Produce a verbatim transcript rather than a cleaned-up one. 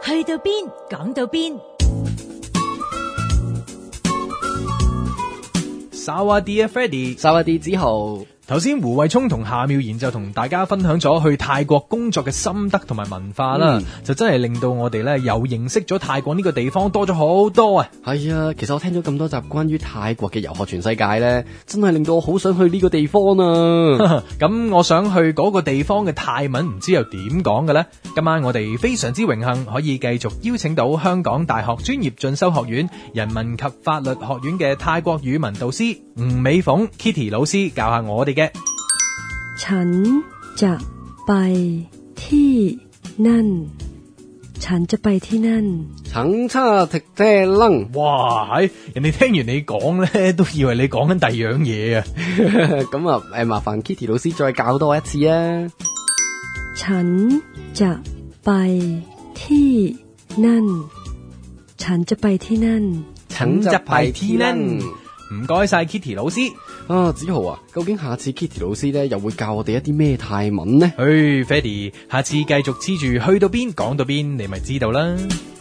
去到邊講到邊。 沙瓦迪啊 Freddy， 沙瓦迪子豪。 頭先胡慧聰同夏妙賢就同大家分享咗去泰國工作嘅心得同埋文化啦、嗯，就真係令到我哋咧又認識咗泰國呢個地方多咗好多啊！ 係啊，其實我聽咗咁多集關於泰國嘅遊學全世界咧，真係令到我好想去呢個地方啊！ 咁我想去嗰個地方嘅泰文唔知又點講嘅呢？今晚我哋非常之榮幸可以繼續邀請到香港大學專業進修學院人文及法律學院嘅泰國語文導師吳美鳳 Kitty 老師教下我哋嘅。 ฉันจะไปที่นั่นฉันจะไปที่นั่น橙叉踢車楞。 哇，人哋聽完你講咧，都以為你講緊第二樣嘢啊！ 咁啊，誒，麻煩 Kitty 老師再教多一次啊！ ฉันจะไปที่นั่นฉันจะไปที่นั่นฉันจะไปที่นั่น。 唔該晒 Kitty 老師啊，子豪啊，究竟下次 Kitty 老師咧又會教我哋一啲咩泰文呢？ 去 Freddy， 下次繼續黐住去到邊講到邊，你咪知道啦。